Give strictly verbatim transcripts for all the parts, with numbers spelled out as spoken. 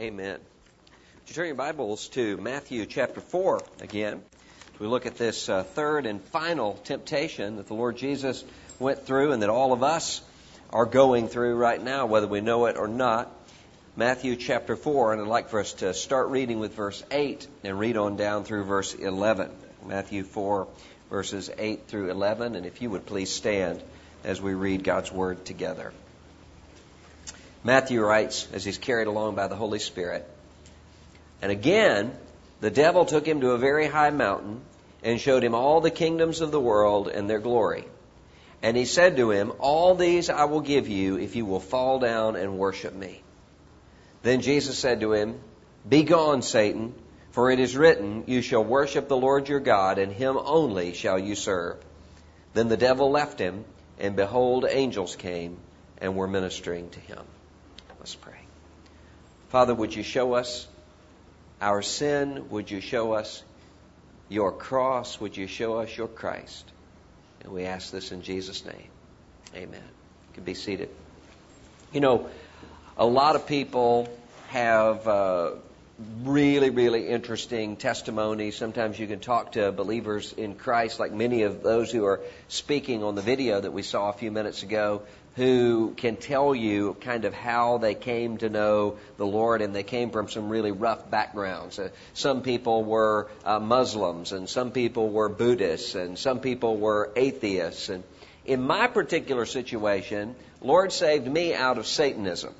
Amen. Would you turn your Bibles to Matthew chapter four again? We look at this uh, third and final temptation that the Lord Jesus went through and that all of us are going through right now, whether we know it or not. Matthew chapter four, and I'd like for us to start reading with verse eight and read on down through verse eleven. Matthew four, verses eight through eleven, and if you would please stand as we read God's Word together. Matthew writes, as he's carried along by the Holy Spirit, "And again, the devil took him to a very high mountain and showed him all the kingdoms of the world and their glory. And he said to him, 'All these I will give you if you will fall down and worship me.' Then Jesus said to him, 'Begone, Satan, for it is written, you shall worship the Lord your God, and him only shall you serve.' Then the devil left him, and behold, angels came and were ministering to him." Let's pray. Father, would you show us our sin? Would you show us your cross? Would you show us your Christ? And we ask this in Jesus' name. Amen. You can be seated. You know, a lot of people have uh, really, really interesting testimonies. Sometimes you can talk to believers in Christ, like many of those who are speaking on the video that we saw a few minutes ago, who can tell you kind of how they came to know the Lord, and they came from some really rough backgrounds. Uh, some people were uh, Muslims, and some people were Buddhists, and some people were atheists. And in my particular situation, Lord saved me out of Satanism.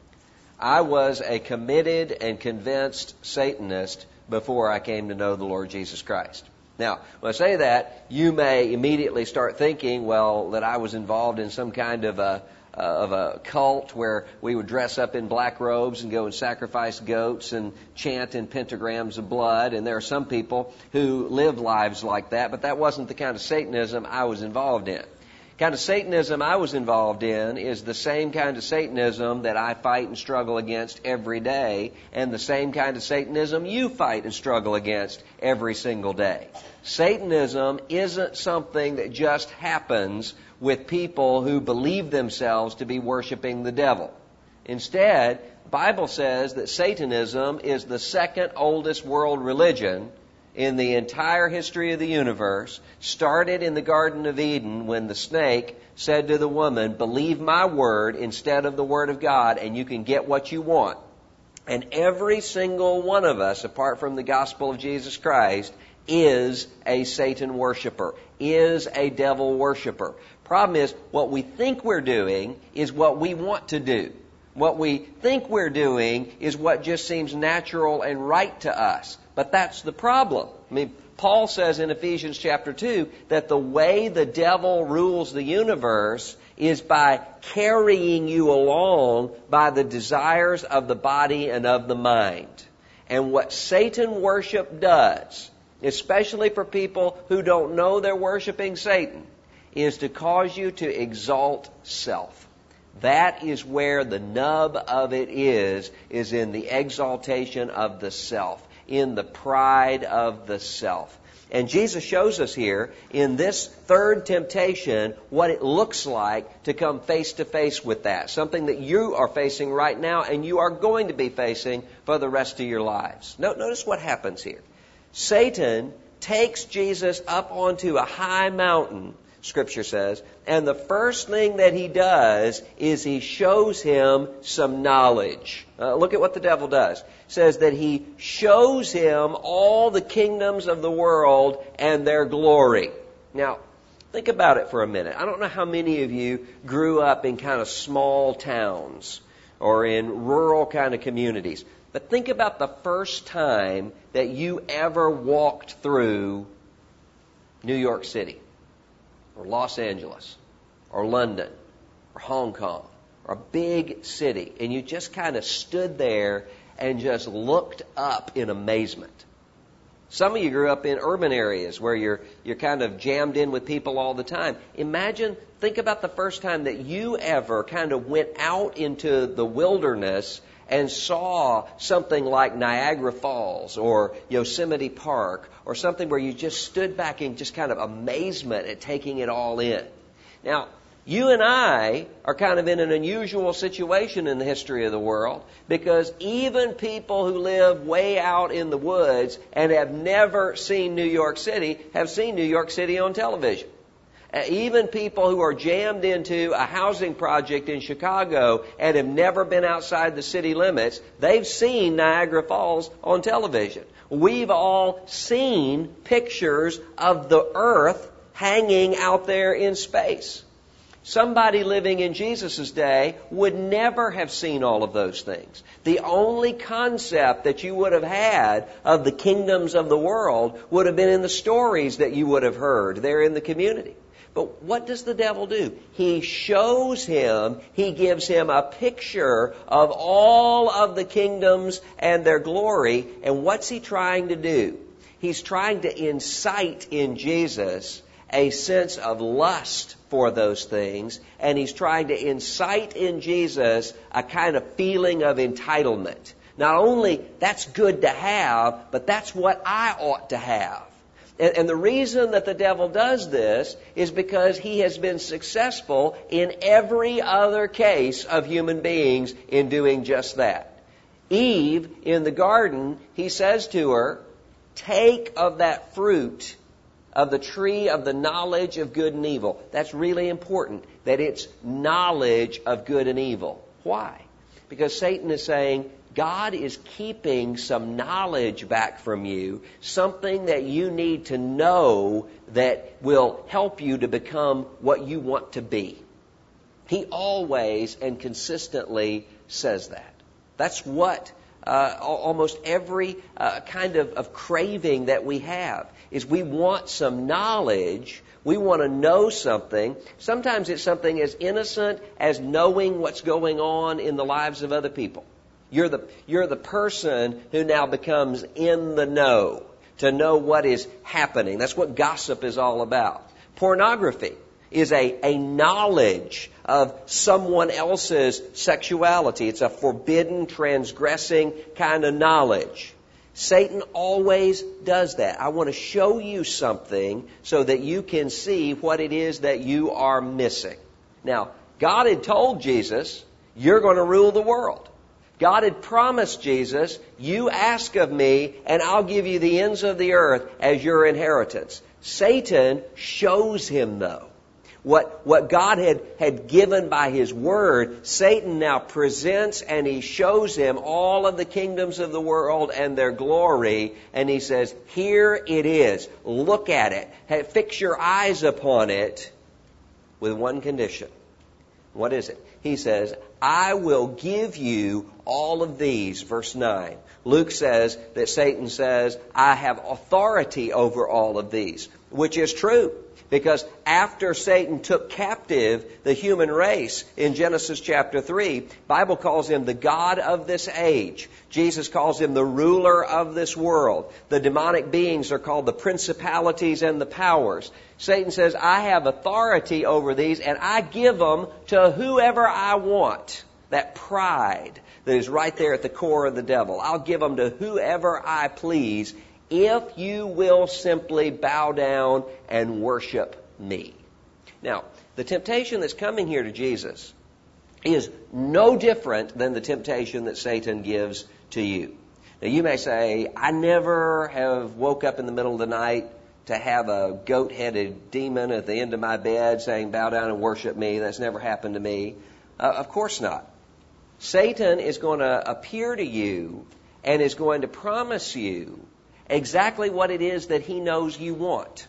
I was a committed and convinced Satanist before I came to know the Lord Jesus Christ. Now, when I say that, you may immediately start thinking, well, that I was involved in some kind of a uh, of a cult where we would dress up in black robes and go and sacrifice goats and chant in pentagrams of blood. And there are some people who live lives like that, but that wasn't the kind of Satanism I was involved in. The kind of Satanism I was involved in is the same kind of Satanism that I fight and struggle against every day, and the same kind of Satanism you fight and struggle against every single day. Satanism isn't something that just happens with people who believe themselves to be worshiping the devil. Instead, the Bible says that Satanism is the second oldest world religion in the entire history of the universe, started in the Garden of Eden when the snake said to the woman, "Believe my word instead of the word of God, and you can get what you want." And every single one of us, apart from the gospel of Jesus Christ, is a Satan worshiper, is a devil worshiper. Problem is, what we think we're doing is what we want to do. What we think we're doing is what just seems natural and right to us. But that's the problem. I mean, Paul says in Ephesians chapter two that the way the devil rules the universe is by carrying you along by the desires of the body and of the mind. And what Satan worship does, especially for people who don't know they're worshiping Satan, is to cause you to exalt self. That is where the nub of it is, is in the exaltation of the self, in the pride of the self. And Jesus shows us here in this third temptation what it looks like to come face to face with that. Something that you are facing right now and you are going to be facing for the rest of your lives. Notice what happens here. Satan takes Jesus up onto a high mountain, Scripture says, and the first thing that he does is he shows him some knowledge. Uh, look at what the devil does. It says that he shows him all the kingdoms of the world and their glory. Now, think about it for a minute. I don't know how many of you grew up in kind of small towns or in rural kind of communities. But think about the first time that you ever walked through New York City, or Los Angeles, or London, or Hong Kong, or a big city, and you just kind of stood there and just looked up in amazement. Some of you grew up in urban areas where you're you're kind of jammed in with people all the time. Imagine, think about the first time that you ever kind of went out into the wilderness and saw something like Niagara Falls or Yosemite Park or something where you just stood back in just kind of amazement at taking it all in. Now, You and I are kind of in an unusual situation in the history of the world because even people who live way out in the woods and have never seen New York City have seen New York City on television. Uh, even people who are jammed into a housing project in Chicago and have never been outside the city limits, they've seen Niagara Falls on television. We've all seen pictures of the earth hanging out there in space. Somebody living in Jesus' day would never have seen all of those things. The only concept that you would have had of the kingdoms of the world would have been in the stories that you would have heard there in the community. But what does the devil do? He shows him, he gives him a picture of all of the kingdoms and their glory. And what's he trying to do? He's trying to incite in Jesus a sense of lust for those things, and he's trying to incite in Jesus a kind of feeling of entitlement. Not only that's good to have, but that's what I ought to have. And, and the reason that the devil does this is because he has been successful in every other case of human beings in doing just that. Eve, in the garden, he says to her, take of that fruit of the tree of the knowledge of good and evil. That's really important, that it's knowledge of good and evil. Why? Because Satan is saying, God is keeping some knowledge back from you, something that you need to know that will help you to become what you want to be. He always and consistently says that. That's what uh, almost every uh, kind of, of craving that we have is we want some knowledge. We want to know something. Sometimes it's something as innocent as knowing what's going on in the lives of other people. You're the, you're the person who now becomes in the know, to know what is happening. That's what gossip is all about. Pornography is a, a knowledge of someone else's sexuality. It's a forbidden, transgressing kind of knowledge. Satan always does that. I want to show you something so that you can see what it is that you are missing. Now, God had told Jesus, you're going to rule the world. God had promised Jesus, you ask of me and I'll give you the ends of the earth as your inheritance. Satan shows him though. What, what God had, had given by His Word, Satan now presents and he shows him all of the kingdoms of the world and their glory. And he says, here it is. Look at it. Fix your eyes upon it with one condition. What is it? He says, I will give you all of these. Verse nine. Luke says that Satan says, I have authority over all of these, which is true. Because after Satan took captive the human race in Genesis chapter three, the Bible calls him the God of this age. Jesus calls him the ruler of this world. The demonic beings are called the principalities and the powers. Satan says, I have authority over these and I give them to whoever I want. That pride that is right there at the core of the devil. I'll give them to whoever I please, if you will simply bow down and worship me. Now, the temptation that's coming here to Jesus is no different than the temptation that Satan gives to you. Now, you may say, I never have woke up in the middle of the night to have a goat-headed demon at the end of my bed saying, bow down and worship me. That's never happened to me. Uh, of course not. Satan is going to appear to you and is going to promise you exactly what it is that he knows you want.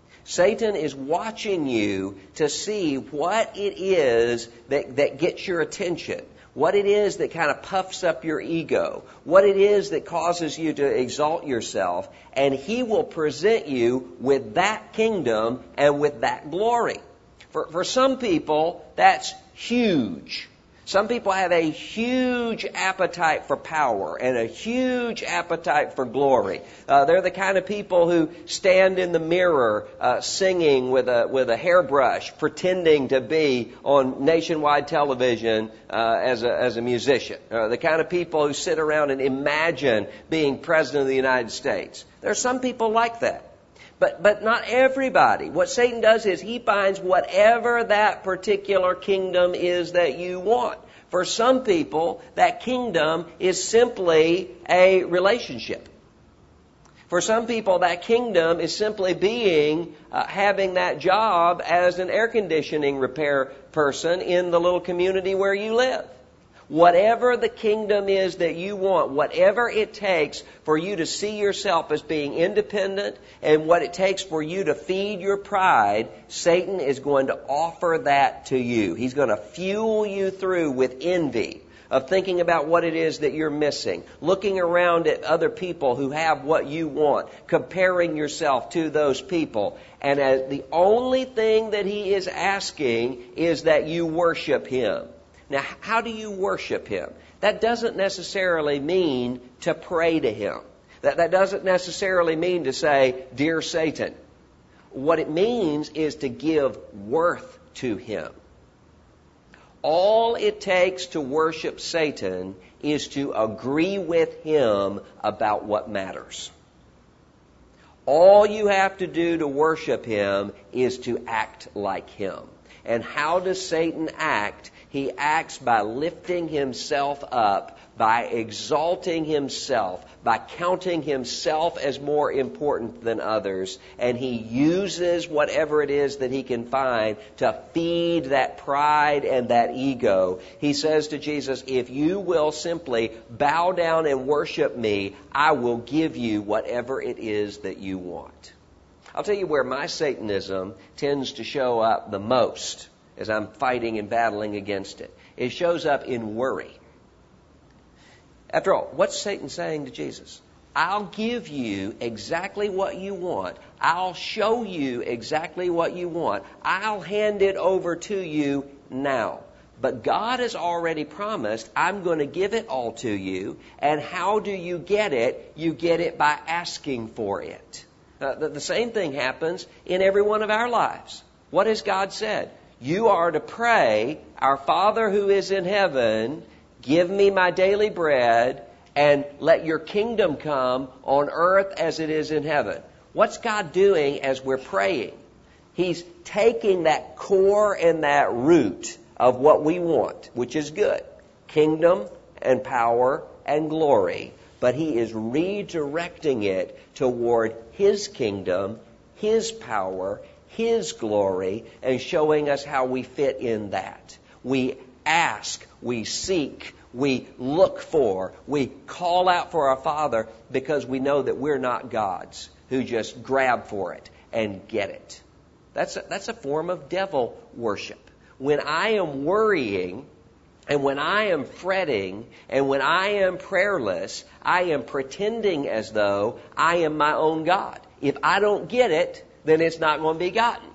Satan is watching you to see what it is that, that gets your attention, what it is that kind of puffs up your ego, what it is that causes you to exalt yourself, and he will present you with that kingdom and with that glory. For, for some people, that's huge. Some people have a huge appetite for power and a huge appetite for glory. Uh, they're the kind of people who stand in the mirror uh, singing with a with a hairbrush, pretending to be on nationwide television uh, as a as a musician. Uh, the kind of people who sit around and imagine being president of the United States. There are some people like that. But, but not everybody. What Satan does is he finds whatever that particular kingdom is that you want. For some people, that kingdom is simply a relationship. For some people, that kingdom is simply being, uh, having that job as an air conditioning repair person in the little community where you live. Whatever the kingdom is that you want, whatever it takes for you to see yourself as being independent and what it takes for you to feed your pride, Satan is going to offer that to you. He's going to fuel you through with envy of thinking about what it is that you're missing, looking around at other people who have what you want, comparing yourself to those people. And as the only thing that he is asking is that you worship him. Now, how do you worship him? That doesn't necessarily mean to pray to him. That, that doesn't necessarily mean to say, "Dear Satan." What it means is to give worth to him. All it takes to worship Satan is to agree with him about what matters. All you have to do to worship him is to act like him. And how does Satan act? He acts by lifting himself up, by exalting himself, by counting himself as more important than others. And he uses whatever it is that he can find to feed that pride and that ego. He says to Jesus, "If you will simply bow down and worship me, I will give you whatever it is that you want." I'll tell you where my Satanism tends to show up the most as I'm fighting and battling against it. It shows up in worry. After all, what's Satan saying to Jesus? I'll give you exactly what you want. I'll show you exactly what you want. I'll hand it over to you now. But God has already promised, I'm going to give it all to you. And how do you get it? You get it by asking for it. Uh, the, the same thing happens in every one of our lives. What has God said? You are to pray, "Our Father who is in heaven, give me my daily bread, and let your kingdom come on earth as it is in heaven." What's God doing as we're praying? He's taking that core and that root of what we want, which is good, kingdom and power and glory, but he is redirecting it toward his kingdom, his power, his glory, and showing us how we fit in that. We ask, we seek, we look for, we call out for our Father because we know that we're not gods who just grab for it and get it. That's a, that's a form of devil worship. When I am worrying and when I am fretting and when I am prayerless, I am pretending as though I am my own God. If I don't get it, then it's not going to be gotten.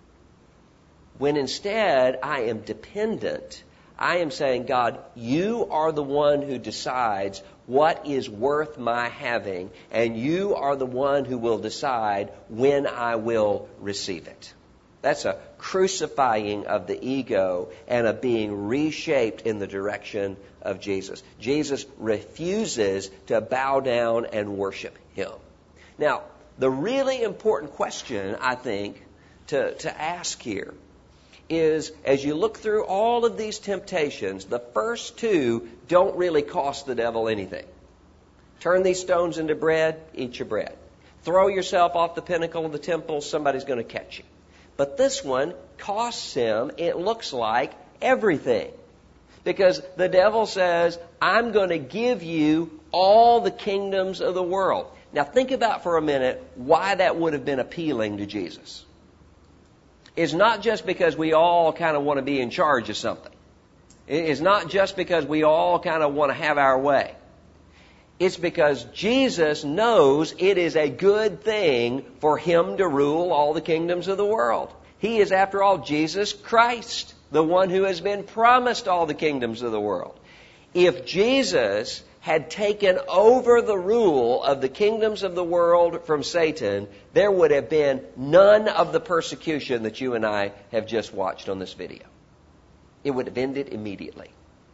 When instead I am dependent, I am saying, God, you are the one who decides what is worth my having, and you are the one who will decide when I will receive it. That's a crucifying of the ego and a being reshaped in the direction of Jesus. Jesus refuses to bow down and worship him. Now, the really important question, I think, to, to ask here is, as you look through all of these temptations, the first two don't really cost the devil anything. Turn these stones into bread, eat your bread. Throw yourself off the pinnacle of the temple, somebody's going to catch you. But this one costs him, it looks like, everything. Because the devil says, I'm going to give you all the kingdoms of the world. Now think about for a minute why that would have been appealing to Jesus. It's not just because we all kind of want to be in charge of something. It's not just because we all kind of want to have our way. It's because Jesus knows it is a good thing for him to rule all the kingdoms of the world. He is, after all, Jesus Christ, the one who has been promised all the kingdoms of the world. If Jesus had taken over the rule of the kingdoms of the world from Satan, there would have been none of the persecution that you and I have just watched on this video. It would have ended immediately.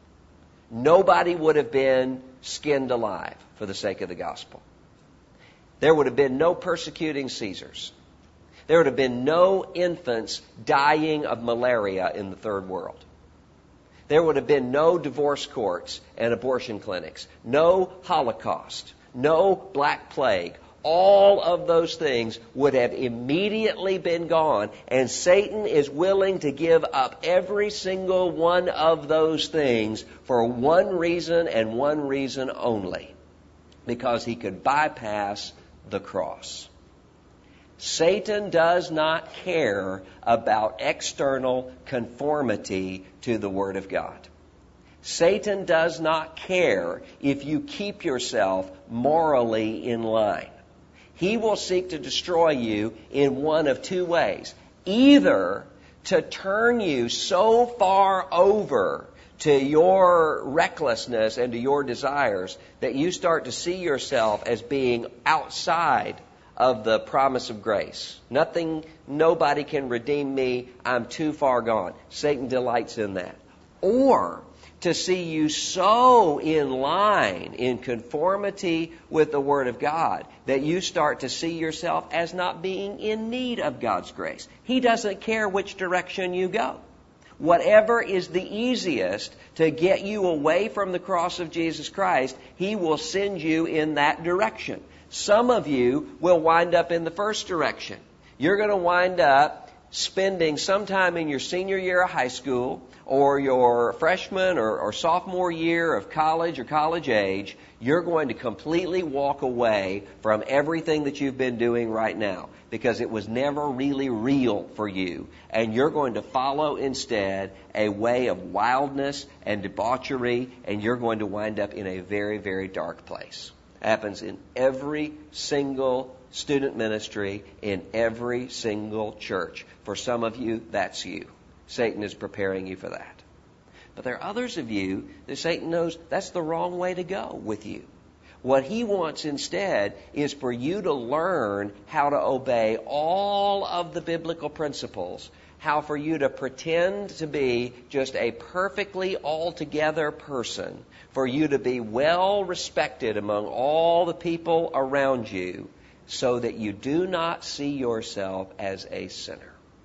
Nobody would have been skinned alive for the sake of the gospel. There would have been no persecuting Caesars. there would have been no infants dying of malaria in the third world. There would have been no divorce courts and abortion clinics, no Holocaust, no Black Plague. All of those things would have immediately been gone, and Satan is willing to give up every single one of those things for one reason and one reason only, because he could bypass the cross. Satan does not care about external conformity to the Word of God. Satan does not care if you keep yourself morally in line. He will seek to destroy you in one of two ways. Either to turn you so far over to your recklessness and to your desires that you start to see yourself as being outside of the promise of grace. Nothing, nobody can redeem me. I'm too far gone. Satan delights in that. Or to see you so in line, in conformity with the Word of God, that you start to see yourself as not being in need of God's grace. He doesn't care which direction you go. Whatever is the easiest to get you away from the cross of Jesus Christ, He will send you in that direction. Some of you will wind up in the first direction. You're going to wind up spending some time in your senior year of high school or your freshman or, or sophomore year of college or college age, you're going to completely walk away from everything that you've been doing right now because it was never really real for you. And you're going to follow instead a way of wildness and debauchery, and you're going to wind up in a very, very dark place. It happens in every single student ministry, in every single church. For some of you, that's you. Satan is preparing you for that. But there are others of you that Satan knows that's the wrong way to go with you. What he wants instead is for you to learn how to obey all of the biblical principles, how for you to pretend to be just a perfectly altogether person, for you to be well respected among all the people around you, so that you do not see yourself as a sinner.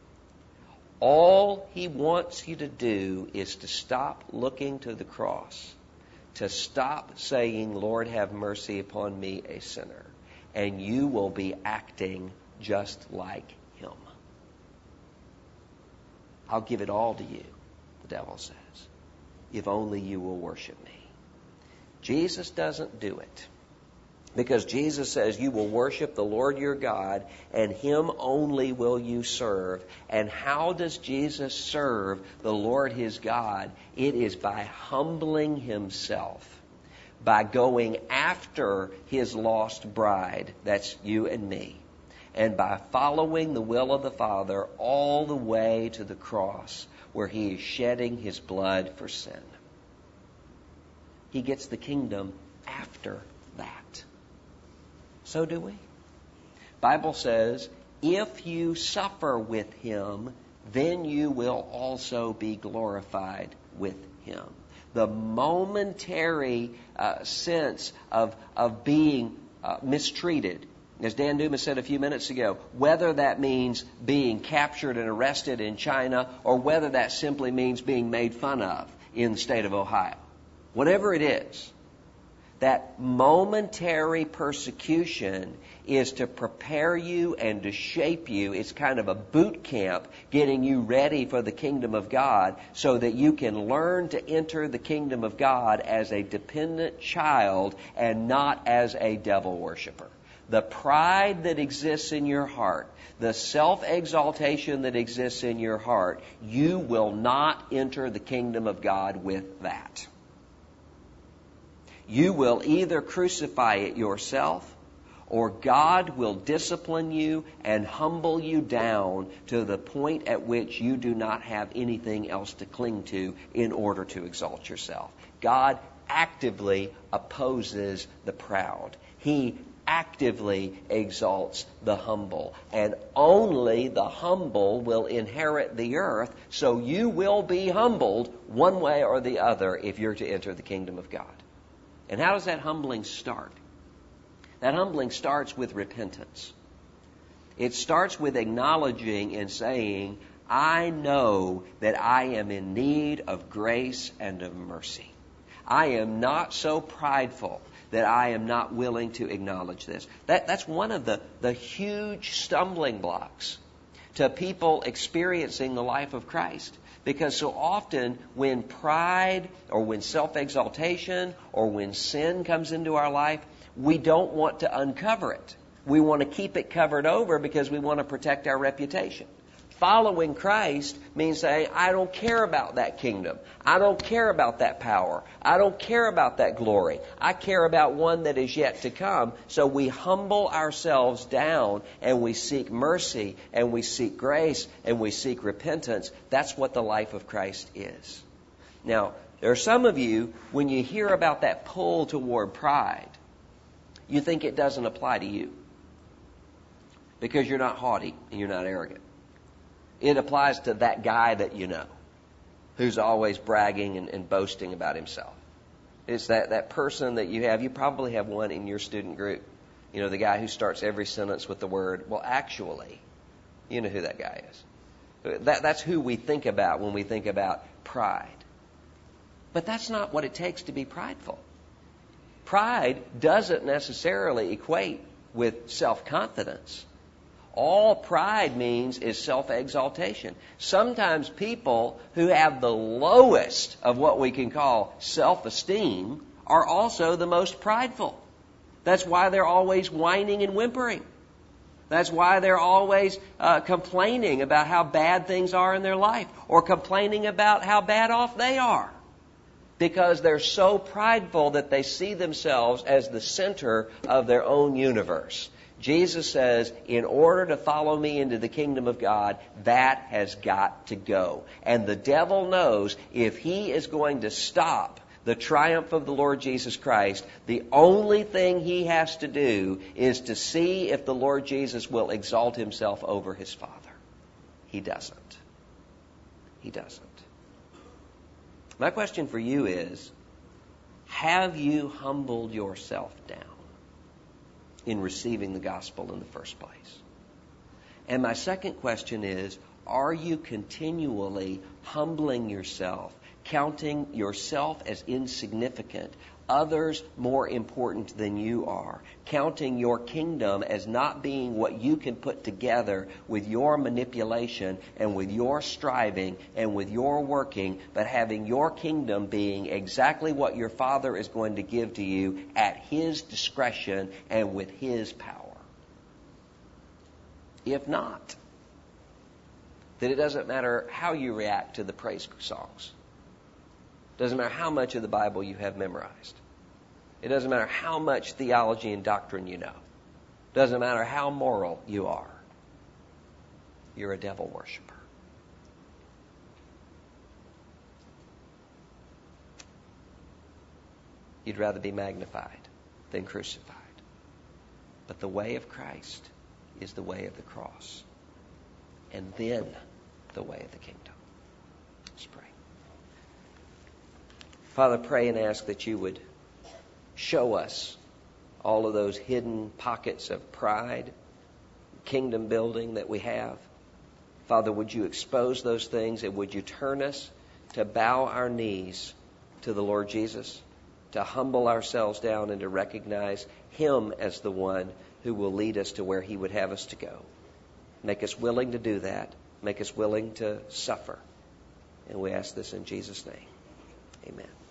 All he wants you to do is to stop looking to the cross, to stop saying, Lord, have mercy upon me, a sinner, and you will be acting just like Him. I'll give it all to you, the devil says, if only you will worship me. Jesus doesn't do it. Because Jesus says you will worship the Lord your God, and Him only will you serve. And how does Jesus serve the Lord his God? It is by humbling Himself, by going after His lost bride, that's you and me, and by following the will of the Father all the way to the cross, where He is shedding His blood for sin. He gets the kingdom after that. So do we. Bible says, if you suffer with Him, then you will also be glorified with Him. The momentary uh, sense of, of being uh, mistreated, as Dan Dumas said a few minutes ago, whether that means being captured and arrested in China or whether that simply means being made fun of in the state of Ohio. Whatever it is, that momentary persecution is to prepare you and to shape you. It's kind of a boot camp getting you ready for the kingdom of God so that you can learn to enter the kingdom of God as a dependent child and not as a devil worshiper. The pride that exists in your heart, the self-exaltation that exists in your heart, you will not enter the kingdom of God with that. You will either crucify it yourself, or God will discipline you and humble you down to the point at which you do not have anything else to cling to in order to exalt yourself. God actively opposes the proud. He actively exalts the humble. And only the humble will inherit the earth, so you will be humbled one way or the other if you're to enter the kingdom of God. And how does that humbling start? That humbling starts with repentance. It starts with acknowledging and saying, I know that I am in need of grace and of mercy. I am not so prideful that I am not willing to acknowledge this. That, that's one of the, the huge stumbling blocks to people experiencing the life of Christ. Because so often when pride or when self-exaltation or when sin comes into our life, we don't want to uncover it. We want to keep it covered over because we want to protect our reputation. Following Christ means saying, I don't care about that kingdom. I don't care about that power. I don't care about that glory. I care about one that is yet to come. So we humble ourselves down and we seek mercy and we seek grace and we seek repentance. That's what the life of Christ is. Now, there are some of you, when you hear about that pull toward pride, you think it doesn't apply to you because you're not haughty and you're not arrogant. It applies to that guy that you know, who's always bragging and, and boasting about himself. It's that, that person that you have. You probably have one in your student group. You know, the guy who starts every sentence with the word, well, actually. You know who that guy is. That, that's who we think about when we think about pride. But that's not what it takes to be prideful. Pride doesn't necessarily equate with self-confidence. All pride means is self-exaltation. Sometimes people who have the lowest of what we can call self-esteem are also the most prideful. That's why they're always whining and whimpering. That's why they're always uh, complaining about how bad things are in their life or complaining about how bad off they are. Because they're so prideful that they see themselves as the center of their own universe. Jesus says, in order to follow me into the kingdom of God, that has got to go. And the devil knows if he is going to stop the triumph of the Lord Jesus Christ, the only thing he has to do is to see if the Lord Jesus will exalt himself over his Father. He doesn't. He doesn't. My question for you is, have you humbled yourself down in receiving the gospel in the first place? And my second question is, are you continually humbling yourself, counting yourself as insignificant, others more important than you are, counting your kingdom as not being what you can put together with your manipulation and with your striving and with your working, but having your kingdom being exactly what your Father is going to give to you at His discretion and with His power? If not, then it doesn't matter how you react to the praise songs. Doesn't matter how much of the Bible you have memorized. It doesn't matter how much theology and doctrine you know. Doesn't matter how moral you are. You're a devil worshiper. You'd rather be magnified than crucified. But the way of Christ is the way of the cross. And then the way of the kingdom. Let's pray. Father, pray and ask that you would show us all of those hidden pockets of pride, kingdom building that we have. Father, would you expose those things and would you turn us to bow our knees to the Lord Jesus, to humble ourselves down and to recognize Him as the one who will lead us to where He would have us to go. Make us willing to do that. Make us willing to suffer. And we ask this in Jesus' name. Amen.